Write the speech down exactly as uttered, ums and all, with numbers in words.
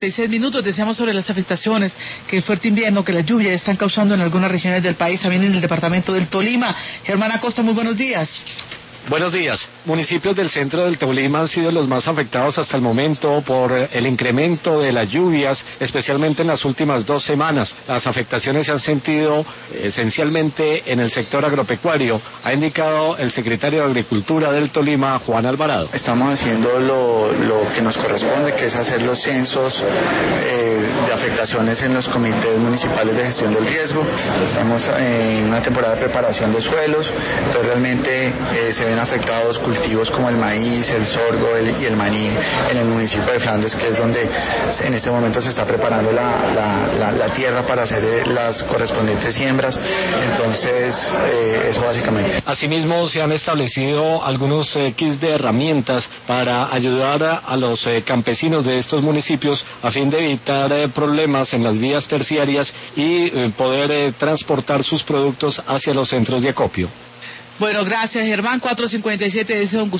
Seis minutos, decíamos sobre las afectaciones que el fuerte invierno, que las lluvias están causando en algunas regiones del país, también en el departamento del Tolima. Germán Acosta, muy buenos días. Buenos días. Municipios del centro del Tolima han sido los más afectados hasta el momento por el incremento de las lluvias, especialmente en las últimas dos semanas. Las afectaciones se han sentido esencialmente en el sector agropecuario, ha indicado el secretario de Agricultura del Tolima, Juan Alvarado. Estamos haciendo lo, lo que nos corresponde, que es hacer los censos eh, de afectaciones en los comités municipales de gestión del riesgo. Estamos en una temporada de preparación de suelos, entonces realmente eh, se ven afectados cultivos como el maíz, el sorgo el, y el maní en el municipio de Flandes, que es donde en este momento se está preparando la, la, la, la tierra para hacer las correspondientes siembras. Entonces, eh, eso básicamente. Asimismo, se han establecido algunos eh, kits de herramientas para ayudar a, a los eh, campesinos de estos municipios a fin de evitar eh, problemas en las vías terciarias y eh, poder eh, transportar sus productos hacia los centros de acopio. Bueno, gracias, Germán. cuatro cincuenta y siete, dice don Gustavo.